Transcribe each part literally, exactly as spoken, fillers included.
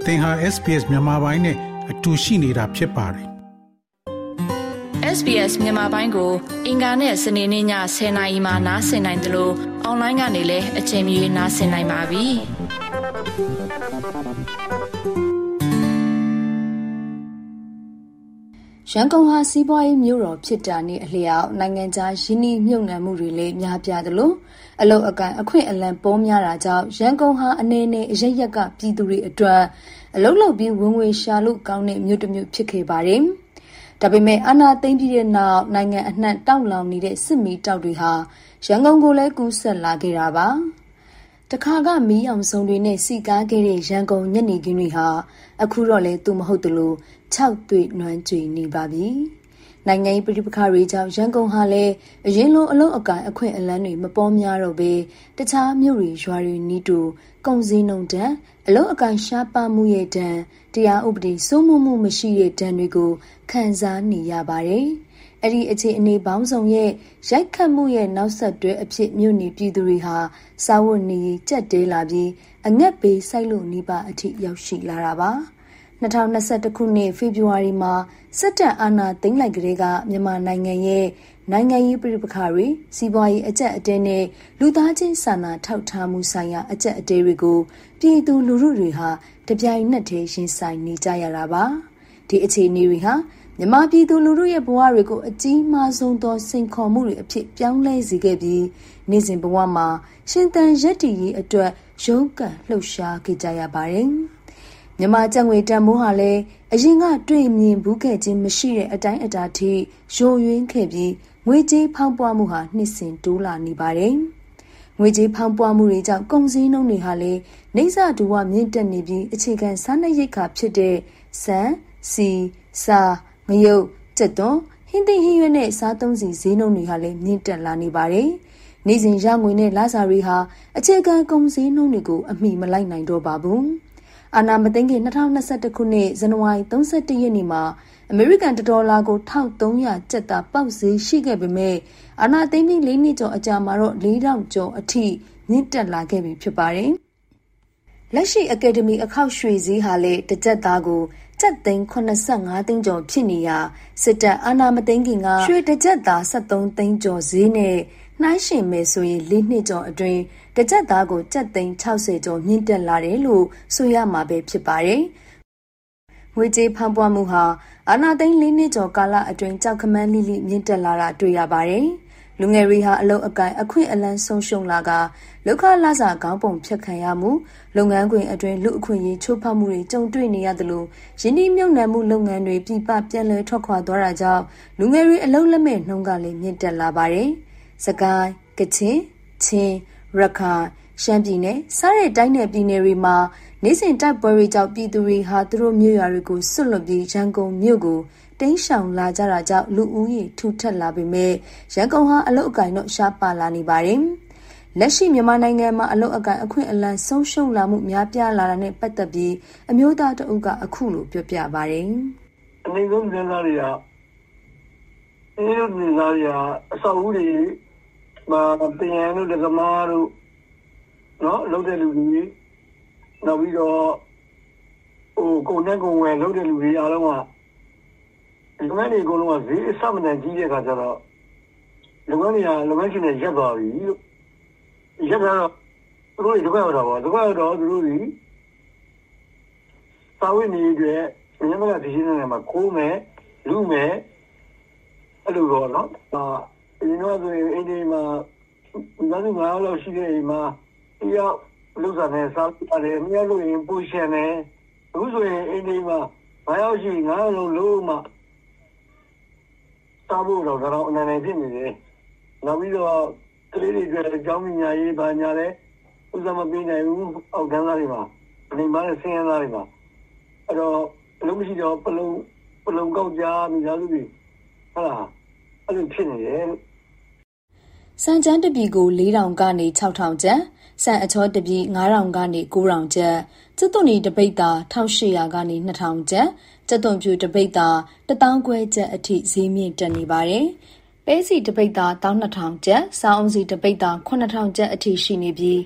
သင်ဟာ เอส พี เอส မြန်မာပိုင်းနဲ့အတူရှိနေတာဖြစ်ပါတယ်။ เอส พี เอส မြန်မာပိုင်းကိုအင်ကာနဲ့စနေနေ့ညဆယ်နာရီမှနားဆင်နိုင်တယ်လို့အွန်လိုင်းကနေလည်းအချိန်မီနားဆင်နိုင်ပါပြီ။ရန်ကုန်ဟာစီးပွားရေးမြို့တော်ဖြစ်တာနဲ့အလျောက်နိုင်ငံခြားရင်းနှီးမြှုပ်နှံမှုတွေလည်းများပြားသလိုအလုတ်အကန်အခွင့်အလမ်းပေါများတာကြောင့်ရန်ကုန်ဟာအနေနဲ့အရရက်ကပြည်သူတွေအတွက်အလုတ်လုပ်ပြီးဝင်ငွေရှာလို့ကောင်းတဲ့မြို့တစ်မြို့ဖြစ်ခဲ့ပါတယ်။ဒါပေမဲ့အာဏာသိမ်းပြီးတဲ့နောက်နိုင်ငံအနှံ့တောက်လောင်နေတဲ့စစ်မီးတောက်တွေဟာရန်ကုန်ကိုလည်းကူးဆက်လာခဲ့တာပါ။တခါကမီးအောင်စုံတွေနဲ့စီကားခဲ့တဲ့ရန်ကုန်ညနေခင်းတွေဟာအခုတော့လဲသူမဟုတ်သလိုခြောက်သွေ့နွမ်းကြွေနေပါပြီ။နိုင်ငံရေးပြည်ပခါတွေကြောင့်ရန်ကုန်ဟာလည်းအရင်လိုအလုံးအကိုင်အခွင့်အလမ်းတွေမပေါ်များတော့ဘဲတခြားမြို့တွေရွာတွေနီးတူကုန်စည်နှုန်းတန်းအလုံးအကိုင်ရှားပါမှုရဲ့တန်းတရားဥပဒေစိုးမိုးမှုမရှိတဲ့တန်းတွေကိုခံစားနေရပါတယ်။အဲ့ဒီအခြေအနေပေါင်းစုံရဲ့ရိုက်ခတ်မှုရဲ့နောက်ဆက်တွဲအဖြစ်မြို့နေပြည်သူတွေဟာစာဝတ်နေရေးကြက်တဲလာပြီးအငတ်ပေးစိုက်လို့နှီးပါအထိရောက်ရှိလာတာပါ။၂၀၂၁ခုနှစ်ဖေဖော်ဝါရီမှာစစ်တပ်အာဏာသိမ်းလိုက်ကလေးကမြန်မာနိုင်ငံရဲ့နိုင်ငံရေးပြည်ပခါတွေစီးပွားရေးအကျပ်အတဲနဲ့လူသားချင်းစာနာထောက်ထားမှုဆိုင်ရာအကျပ်အတဲတွေကိုပြည်သူလူထုတွေဟာတပြိုင်နက်တည်းရင်ဆိုင်နေကြရတာပါဒီအခြေအနေတွေဟာမြန်မာပြည်သူလူထုရဲ့ဘဝတွေကိုအကြီးမားဆုံးသောစိန်ခေါ်မှုတွေအဖြစ်ပြောင်းလဲစေခဲ့ပြီးနေ့စဉ်ဘဝမှာရှင်သန်ရက်တည်ရေးအတွက်ရုန်းကန်လှုပ်ရှားခဲ့ကြရပါတယ်မြန်မာကျပ်ငွေတန်မိုးဟာလည်းအရင်ကတွေ့မြင်ဘူးခဲ့ခြင်းမရှိတဲ့အတိုင်းအတာထိယိုယွင်းခဲ့ပြီးငွေကြေးဖောင်းပွားမှုဟာနှစ်စဉ်တိုးလာနေပါတယ်။ငွေကြေးဖောင်းပွားမှုတွေကြောင့်ကုန်စည်နှုန်းတွေဟာလည်းနှိမ့်စတူဝမြင့်တက်နေပြီးအခြေခံစားနပ်ရိက္ခာဖြစ်တဲ့ဆန်၊ဆီ၊ဆာ၊ငရုတ်၊ကြက်သွန်၊ဟင်းသီးဟင်းရွက်နဲ့စားသုံးဆီဈေးနှုန်းတွေဟာလည်းမြင့်တက်လာနေပါတယ်။နေ့စဉ်ရငွေနဲ့လစာတွေဟာအခြေခံကုန်စည်နှုန်းတွေကိုအမိမလိုက်နိုင်တော့ပါဘူး။အာဏာမသိမ်းခင်၂၀၂၁ခုနှစ်ဇန်နဝါရီ၃၁ရက်နေ့မှာအမေရိကန်ဒေါ်လာကို၁၃၀၀ကျပ်သာပေါက်ဈေးရှိခဲ့ပေမဲ့အာဏာသိမ်းပြီး၄နှစ်ကျော်အကြာမှာတော့၄ထောင်ကျော်အထိမြင့်တက်လာခဲ့ပြီဖြစ်ပါတယ်။လက်ရှိအကယ်ဒမီအခောက်ရွှေဈေးဟာလည်းတစ်ကျပ်သားကိုကျပ်သိန်း၇၅သိန်းကျော်ဖြစ်နေရစစ်တပ်အာဏာမသိမ်းခင်ကရွှေတစ်ကျပ်သား၁၃သိန်းကျော်ဈေးနဲ့နှိုင်းယှဉ်မယ်ဆိုရင်၄နှစ်ကျော်အတွင်းတစ်ကျပ်သားကိုကျပ်သိန်း၆၀ကျော်မြင့်တက်လာတယ်လို့ဆိုရမှာပဲဖြစ်ပါတယ်။ငွေကြေးဖောင်းပွားမှုဟာအာဏာသိမ်း၄နှစ်ကျော်ကာလအတွင်းကြောက်ခမန်းလိလိမြင့်တက်လာတာတွေ့ရပါတယ်။လူငယ်တွေဟာအလုပ်အကိုင်အခွင့်အလမ်းဆုံးရှုံးလာကလောက်ခလာစာခေါင်းပုံဖြတ်ခံရမှုလုပ်ငန်းခွင်အတွင်းလူအခွင့်အရေးချိုးဖောက်မှုတွေကြုံတွေ့နေရတယ်လို့ရင်းနှီးမြှုပ်နှံမှုလုပ်ငန်းတွေပြည်ပပြန်လည်ထွက်ခွာသွားတာကြောင့်လူငယ်တွေအလုပ်လက်မဲ့နှုန်းကလည်းမြင့်တက်လာပါတယ်။စကိုင်း၊ကချင်၊ချင်း၊ရခိုင်၊ရှမ်းပြည်နယ်စတဲ့တိုင်းနယ်ပြည်နယ်တွေမှာနေ့စဉ်တိုက်ပွဲတွေကြောင့်ပြည်သူတွေဟာသူတို့မြို့ရွာတွေကိုဆွတ်လွတ်ပြီးရန်ကုန်မြို့ကိုတိမ်းရှောင်လာကြတာကြောင့်လူဦးရေထူထပ်လာပေမဲ့ရန်ကုန်ဟာအလုတ်အကင်တော့ရှားပါလာနေပါတယ်။လက်ရှိမြန်မာနိုင်ငံမှာအလုတ်အကင်အခွင့်အလမ်းဆုံးရှုံးလာမှုများပြားလာတာနဲ့ပတ်သက်ပြီးအမျိုးသားတအုပ်ကအခုလိုပြောပြပါတယ်။အနေဆုံးစဉ်းစားရအဲလိုစဉ်းစားရအဆောက်အဦတွေမှာပြင်လို့ဒကမားတို့နော်လုပ်တဲ့လူတွေနောက်ပြီးတော့ဟိုကိုနဲ့ကိုဝယ်လုပ်တဲ့လူတွေအားလုံးကဒီကနေ့ဒီကုန်းလုံးကဈေးအဆမတန်ကြီးတဲ့အခါကျတော့လုပ်ငန်းတွေကလုပ်ငန်းရှင်တွေရက်သွားပြီလို့ရက်သွားတော့သူတို့တွေဒုက္ခရောက်တာပေါ့ဒုက္ခရောက်တော့သူတို့တွေစာဝတ်နေတွေမြန်မာကပြည်နေမှာကိုးမယ်လူမယ်အဲ့လိုတော့နော်အာဒီတော့ဆိုရင်အင်းဒီမှာဘာလို့ငါလို့ရှိတဲ့အိမ်မှာတရားလို့ဆိုတဲ့စားတယ်မြတ်လို့ရင်ပူရှင်တယ်အခုဆိုရင်အင်းဒီမှာဘာရောက်ရှိငါလုံးလုံးမှစားဖို့တော့တော့အနေနဲ့ဖြစ်နေတယ်နောက်ပြီးတော့ကလေးတွေအတွက်အကြောင်းပညာရေးဘာညာလဲဥစားမပေးနိုင်ဘူးအောက်တန်းသားတွေမှာနေမတဲ့ဆင်းရဲသားတွေမှာအဲ့တော့အလုံးမရှိတော့ပလုံပလုံကောက်ကြမိသားစုတွေဟုတ်လားအဲ့လိုဖြစ်နေတယ်စံချမ်းတပြီကို၄ထောင်ကနေ၆ထောင်ကျပ်စံအချောတပြီ၅ထောင်ကနေ၉ထောင်ကျပ်ကျသွန်နီတပိတ်တာ၁၈၀၀ကနေ၂ထောင်ကျပ်ကျသွန်ဖြူတပိတ်တာတစ်သောင်းခွဲကျပ်အထိဈေးမြင့်တက်နေပါတယ်ပဲစီတပိတ်တာ၁၂ထောင်ကျပ်စောင်းအောင်စီတပိတ်တာ၇ထောင်ကျပ်အထိရှိနေပြီး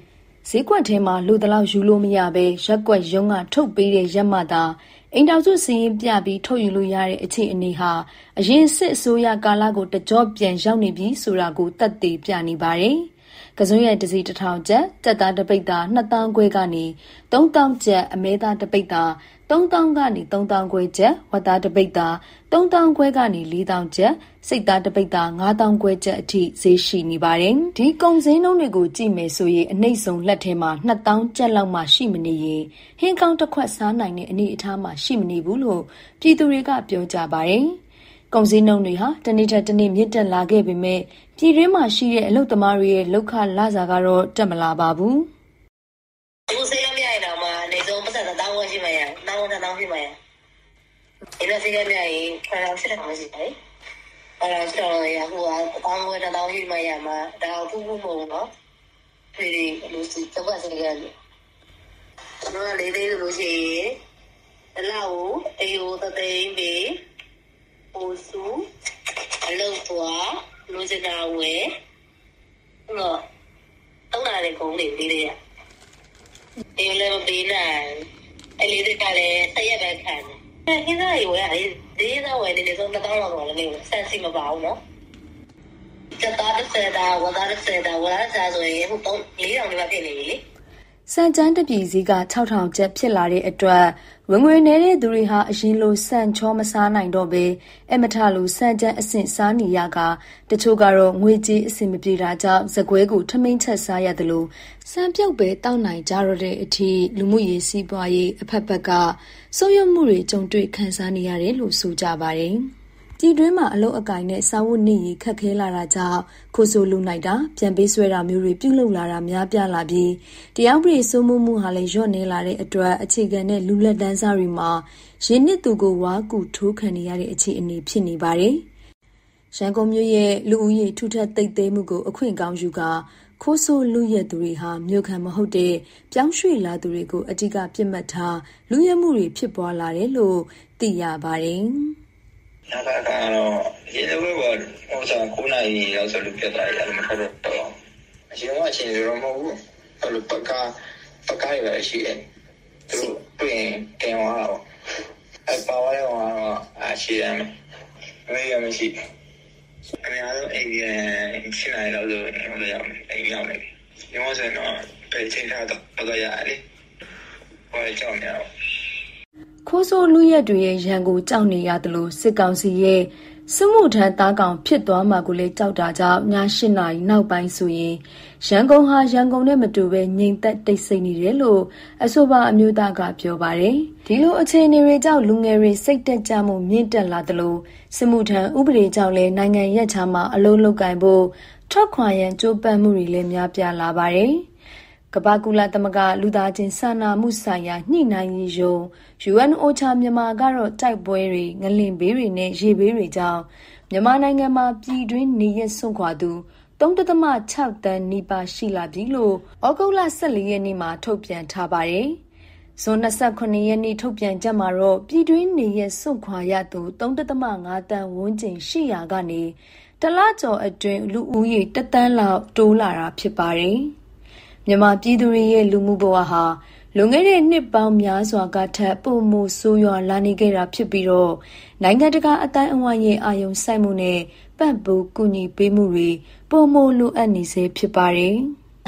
ဈေးကွက်ထဲမှာလူတလောက်ယူလို့မရဘဲရက်ကွက်ရုံးကထုတ်ပေးတဲ့ရက်မှသာအိမ်တော်စုစီရင်ပြပြီးထုတ်ယူလို့ရတဲ့အခြေအနေဟာအရင်စစ်အစိုးရကာလကိုတကြောပြန်ရောက်နေပြီဆိုတာကိုသက်သေပြနေပါတယ်။ကစုံရဲ့တစီတစ်ထောင်ကျပ်တက်သားတပိတ်သားနှစ်သောင်းခွဲကနေသုံးသောင်းကျပ်အမဲသားတပိတ်သားသုံးသောင်းကနေသုံးသောင်းခွဲကျပ်ဝက်သားတပိတ်သားသုံးသောင်းခွဲကနေလေးသောင်းကျပ်စိတ်သားတပိတ်သားငါးသောင်းခွဲကျပ်အထိဈေးရှိနေပါတယ်။ဒီကုန်စည်နှုန်းတွေကိုကြည့်မယ်ဆိုရင်အနှိမ့်ဆုံးလက်ထဲမှာနှစ်သောင်းကျပ်လောက်မှရှိမနေရင်ဟင်းကောင်းတစ်ခွက်စားနိုင်တဲ့အနေအထားမှာရှိမနေဘူးလို့ပြည်သူတွေကပြောကြပါတယ်။ကုန်စည်နှုန်းတွေဟာတနေ့ထက်တနေ့မြင့်တက်လာခဲ့ပေမဲ့ပြည်တွင်းမှာရှိတဲ့အလုပ်သမားတွေရဲ့လောက်ခလစာကတော့တက်မလာပါဘူး။အခုစိတ်လည်းမရရင်တော့မှနေဆုံးပတ်သက်တောင်းဝင်ရှိမှရ။တောင်းဝင်တောင်းရှိမှရ။ဒီလိုစိတ်လည်းမရရင်ခါတော့စစ်တယ်မရှိဘူး။အဲ့ဒါဆိုတော့ရဟိုကတောင်းဝင်တောင်းရှိမှရမှာဒါတော့ဖူးဖူးမဟုတ်နော်။ဒီလိုစီတော့စိတ်ကလည်းကျွန်တော်လေးလေးလို့ရှိရင်အလောက်ကိုအေယိုတသိန်းပြီးဟိုစုအလုပ်သွားလူစကားဝဲနော်တောင်းလာတဲ့ကုန်းလေးလေးရအေးလည်းမပေးနိုင်အဲ့လေးတွေကလည်းတရက်ပဲခံတယ်ခင်းသားရေဝဲအဲ့ဒီသားဝဲနေနေဆုံးတစ်တောင်းလောက်တော့လည်းစမ်းစီမပါဘူးနော်ကျတာတဲ့ဆက်တာဝဒါတဲ့ဆက်တာဝဒါစားဆိုရင်ဟိုတော့လေးတောင်လေးပဲဖြစ်နေပြီလေစံကျန်းတပြည်စည်းက၆ထောင်ကျပ်ဖြစ်လာတဲ့အတွက်ဝင်ငွေနေတဲ့သူတွေဟာအရင်လိုစံချောမစားနိုင်တော့ပဲအမထလိုစံကျန်းအဆင့်စားနေရကတချို့ကတော့ငွေကြေးအဆင်မပြေတာကြောင့်ဇကွဲကိုထမင်းချက်စားရတယ်လို့စံပြုတ်ပဲတောက်နိုင်ကြရတဲ့အထိလူမှုရေးစီးပွားရေးအဖက်ဖက်ကစိုးရိမ်မှုတွေကြုံတွေ့ခံစားနေရတယ်လို့ဆိုကြပါတယ်ပြည်တွင်းမှာအလုပ်အကိုင်နဲ့စာဝတ်နေရေးခက်ခဲလာတာကြောင့်ခိုးဆိုးလူနိုင်တာပြန်ပေးဆွဲတာမျိုးတွေပြုလုပ်လာတာများပြားလာပြီးတရားဥပဒေစိုးမိုးမှုဟာလည်းလျော့နေလာတဲ့အတွက်အခြေခံတဲ့လူလက်တန်းစားတွေမှာရင်းနှစ်သူကိုဝါကူထိုးခံနေရတဲ့အခြေအနေဖြစ်နေပါတယ်။ရန်ကုန်မြို့ရဲ့လူဦးရေထူထပ်သိပ်သိမ်းမှုကိုအခွင့်ကောင်းယူကခိုးဆိုးလူရဲသူတွေဟာမြို့ခံမဟုတ်တဲ့ပြောင်းရွှေ့လာသူတွေကိုအဓိကပြစ်မှတ်ထားလူရဲမှုတွေဖြစ်ပွားလာတယ်လို့သိရပါတယ်။နောက်ကတော့ရေလိုပဲပေါ့ဟိုဆောင်ကိုနိုင်ရောက်ဆိုလို့ပြတ်သွားရတယ်မဟုတ်တော့အရှင်ကအရှင်ရောမဟုတ်ဘူးအဲ့လိုပကားပကားရရှိတယ်သူပြင်တင်သွားတော့အပါဝါရောအရှိတယ်မေးရမရှိအများဆုံးအိမ်ကြီးရှင်းနိုင်တော့ဆိုဟိုရောက်အိမ်ရောက်နေပြီဒီမှာဆိုတော့ပဲချင်းထားတော့တော့ရတယ်ဟိုကြောက်နေတော့ခိုးဆိုးလူရက်တွေရဲ့ရန်ကိုကြောက်နေရတယ်လို့စစ်ကောင်စီရဲ့စမှုထမ်းသားကောင်ဖြစ်သွားမှကိုလည်းကြောက်တာကြောင့်ည၈နာရီနောက်ပိုင်းဆိုရင်ရန်ကုန်ဟာရန်ကုန်နဲ့မတူပဲငြိမ်သက်တိတ်ဆိတ်နေတယ်လို့အဆိုပါအမျိုးသားကပြောပါတယ်ဒီလိုအခြေအနေတွေကြောင့်လူငယ်တွေစိတ်တက်ကြမှုမြင့်တက်လာတယ်လို့စမှုထမ်းဥပဒေကြောင့်လည်းနိုင်ငံရက်ခြားမှာအလုံးလုံးကင်ဖို့ထွက်ခွာရန်ကြိုးပမ်းမှုတွေလည်းများပြားလာပါတယ်ကမ္ဘာကုလသမဂ္ဂလူသားချင်းစာနာမှုဆိုင်ရာညှိနှိုင်းရေးရုံး ယူအန် အိုချာ မြန်မာကတော့တိုက်ပွဲတွေငလင်ဘေးတွေနဲ့ရေဘေးတွေကြောင့်မြန်မာနိုင်ငံမှာပြည်တွင်းနေရစွန့်ခွာသူသုံးဒသမ ၆ တန်းနီးပါးရှိလာပြီလို့ဩဂုတ်လ၁၄ရက်နေ့မှာထုတ်ပြန်ထားပါတယ်။ဇွန်၂၇ရက်နေ့ထုတ်ပြန်ချက်မှာတော့ပြည်တွင်းနေရစွန့်ခွာရသူသုံးဒသမ ၅ တန်းဝန်းကျင်ရှိရာကနေတလကျော်အတွင်းလူဦးရေတစ်တန်းလောက်တိုးလာတာဖြစ်ပါတယ်။မြန်မာပြည်သူတွေရဲ့လူမှုဘဝဟာလွန်ခဲ့တဲ့နှစ်ပေါင်းများစွာကထပ်ပုံမှုဆိုးရွားလာနေခဲ့တာဖြစ်ပြီးတော့နိုင်ငံတကာအတိုင်းအဝိုင်းရဲ့အာရုံစိုက်မှုနဲ့ပတ်ပူးကူညီပေးမှုတွေပုံမှုလိုအပ်နေစေဖြစ်ပါတယ်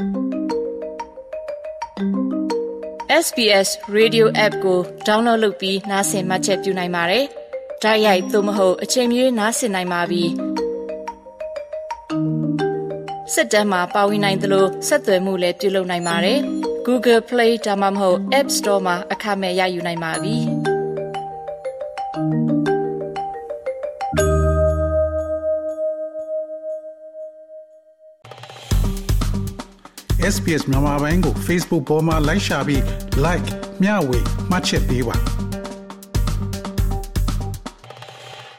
။ S B S Radio App ကို download လုပ်ပြီးနားဆင်မှတ်ချက်ပြုနိုင်ပါတယ်။တိုက်ရိုက်သို့မဟုတ်အချိန်မီနားဆင်နိုင်ပါပြီ။စစ်တမ်းမှာပါဝင်နိုင်သလိုဆက်သွယ်မှုလည်းပြုလုပ်နိုင်ပါတယ်။ Google Play ဒါမှမဟုတ် App Store မှာအခမဲ့ရယူနိုင်ပါပြီ။ S B S မြန်မာပိုင်းကို Facebook ပေါ်မှာ like ရှာပြီး like မျှဝေမှတ်ချက်ပေးပါ